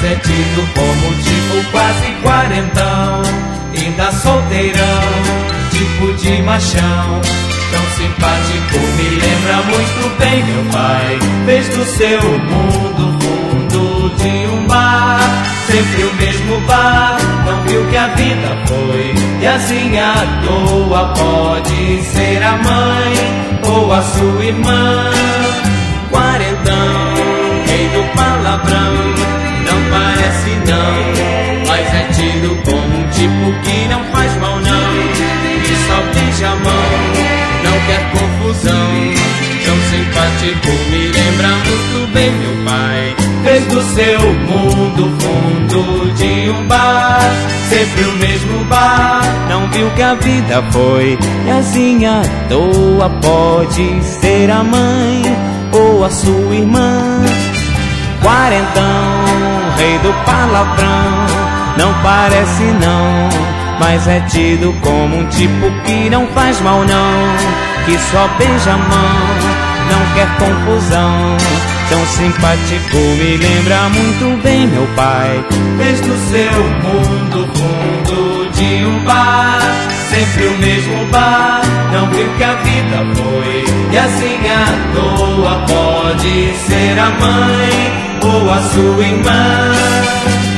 é tido como tipo quase quarentão, ainda solteirão, tipo de machão. Tão simpático, me lembra muito bem meu pai. Fez do seu mundo fundo de um bar, sempre o mesmo bar. Não viu que a vida foi, e assim à toa pode ser a mãe ou a sua irmã. Quarentão, rei do palavrão, não parece não, mas é tido como um tipo que não faz mal não, que só beija a mão, não quer confusão. Tão simpático, me lembra muito bem meu pai. Fez do seu mundo fundo de um bar, sempre o mesmo bar. Não viu que a vida foi, e assim à toa pode ser a mãe ou a sua irmã. Quarentão, rei do palavrão, não parece não, mas é tido como um tipo que não faz mal não, que só beija a mão, não quer confusão. Tão simpático, me lembra muito bem meu pai. Fez do seu mundo fundo de um bar, sempre o mesmo bar. Não viu que a vida foi, e assim à toa pode ser a mãe ou a sua irmã.